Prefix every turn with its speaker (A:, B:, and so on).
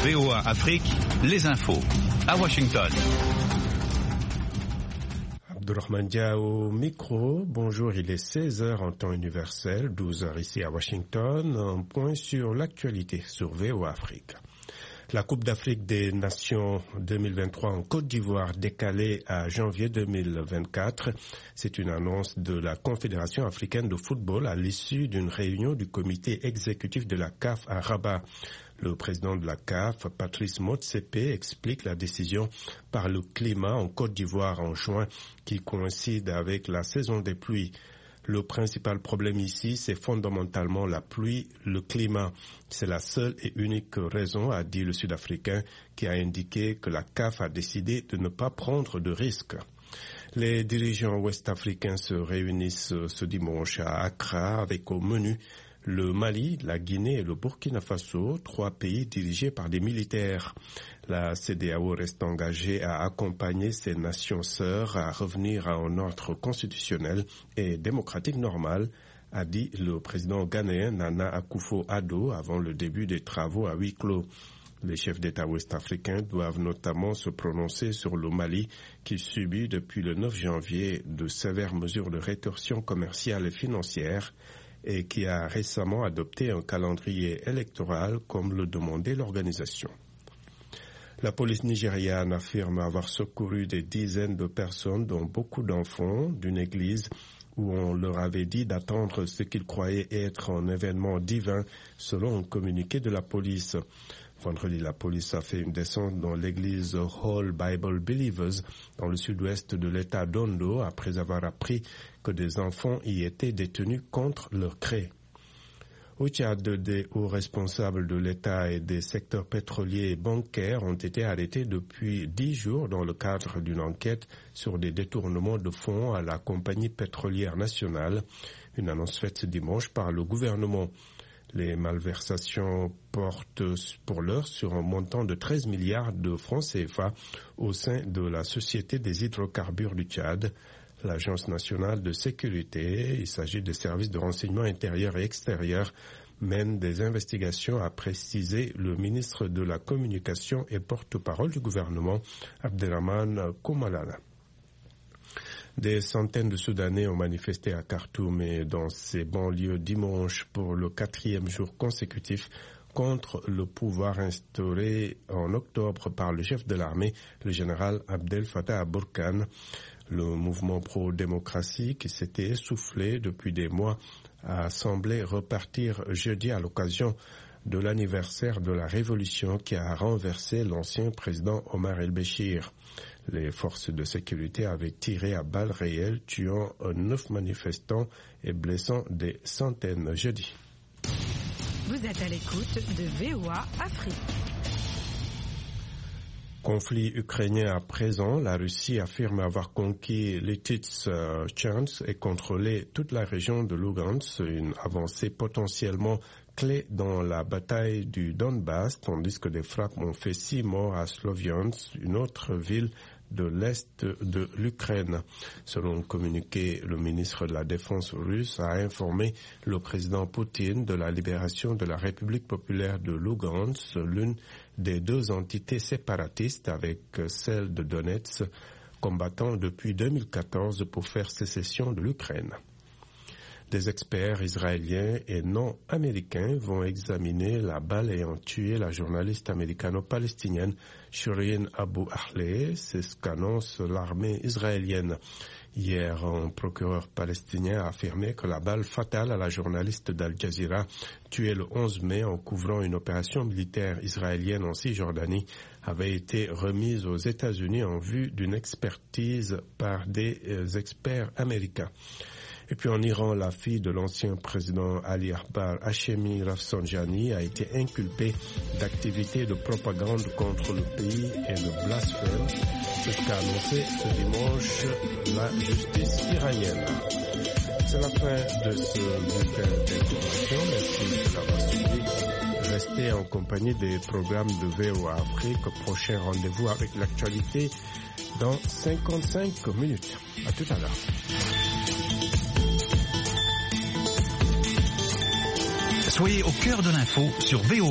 A: VOA Afrique, les infos. À Washington.
B: Abdourahmane Dia au micro. Bonjour, il est 16h en temps universel, 12h ici à Washington. Un point sur l'actualité sur VOA Afrique. La Coupe d'Afrique des Nations 2023 en Côte d'Ivoire décalée à janvier 2024. C'est une annonce de la Confédération africaine de football à l'issue d'une réunion du comité exécutif de la CAF à Rabat. Le président de la CAF, Patrice Motsepe, explique la décision par le climat en Côte d'Ivoire en juin qui coïncide avec la saison des pluies. Le principal problème ici, c'est fondamentalement la pluie, le climat. C'est la seule et unique raison, a dit le Sud-Africain, qui a indiqué que la CAF a décidé de ne pas prendre de risques. Les dirigeants ouest-africains se réunissent ce dimanche à Accra avec au menu le Mali, la Guinée et le Burkina Faso, 3 pays dirigés par des militaires. La CEDEAO reste engagée à accompagner ces nations sœurs à revenir à un ordre constitutionnel et démocratique normal, a dit le président ghanéen Nana Akufo-Addo avant le début des travaux à huis clos. Les chefs d'État ouest-africains doivent notamment se prononcer sur le Mali qui subit depuis le 9 janvier de sévères mesures de rétorsion commerciale et financière et qui a récemment adopté un calendrier électoral comme le demandait l'organisation. La police nigériane affirme avoir secouru des dizaines de personnes, dont beaucoup d'enfants, d'une église où on leur avait dit d'attendre ce qu'ils croyaient être un événement divin, selon un communiqué de la police. Vendredi, la police a fait une descente dans l'église All Bible Believers dans le sud-ouest de l'État d'Ondo après avoir appris que des enfants y étaient détenus contre leur gré. Au Tchad, des hauts responsables de l'État et des secteurs pétroliers et bancaires ont été arrêtés depuis 10 jours dans le cadre d'une enquête sur des détournements de fonds à la compagnie pétrolière nationale, une annonce faite ce dimanche par le gouvernement. Les malversations portent pour l'heure sur un montant de 13 milliards de francs CFA au sein de la Société des hydrocarbures du Tchad, l'Agence nationale de sécurité. Il s'agit des services de renseignement intérieur et extérieur, mène des investigations, a précisé le ministre de la Communication et porte-parole du gouvernement, Abderrahmane Koumalala. Des centaines de Soudanais ont manifesté à Khartoum et dans ses banlieues dimanche pour le 4e jour consécutif contre le pouvoir instauré en octobre par le chef de l'armée, le général Abdel Fattah al-Burhan. Le mouvement pro-démocratie qui s'était essoufflé depuis des mois a semblé repartir jeudi à l'occasion de l'anniversaire de la révolution qui a renversé l'ancien président Omar el-Béchir. Les forces de sécurité avaient tiré à balles réelles, tuant 9 manifestants et blessant des centaines jeudi.
C: Vous êtes à l'écoute de VOA Afrique.
B: Conflit ukrainien à présent, la Russie affirme avoir conquis Lysychansk et contrôlé toute la région de Lugansk, une avancée potentiellement clé dans la bataille du Donbass, tandis que des frappes ont fait 6 morts à Sloviansk, une autre ville de l'est de l'Ukraine. Selon un communiqué, le ministre de la Défense russe a informé le président Poutine de la libération de la République populaire de Lugansk, l'une des 2 entités séparatistes avec celle de Donetsk, combattant depuis 2014 pour faire sécession de l'Ukraine. Des experts israéliens et non américains vont examiner la balle ayant tué la journaliste américano-palestinienne Shireen Abu Akleh. C'est ce qu'annonce l'armée israélienne. Hier, un procureur palestinien a affirmé que la balle fatale à la journaliste d'Al Jazeera, tuée le 11 mai en couvrant une opération militaire israélienne en Cisjordanie, avait été remise aux États-Unis en vue d'une expertise par des experts américains. Et puis en Iran, la fille de l'ancien président Ali Akbar Hashemi Rafsanjani a été inculpée d'activités de propagande contre le pays et de blasphème. C'est ce qu'a annoncé ce dimanche la justice iranienne. C'est la fin de ce bulletin d'information. Merci de l'avoir suivi. Restez en compagnie des programmes de VOA Afrique. Prochain rendez-vous avec l'actualité dans 55 minutes. À tout à l'heure.
A: Soyez au cœur de l'info sur VOA.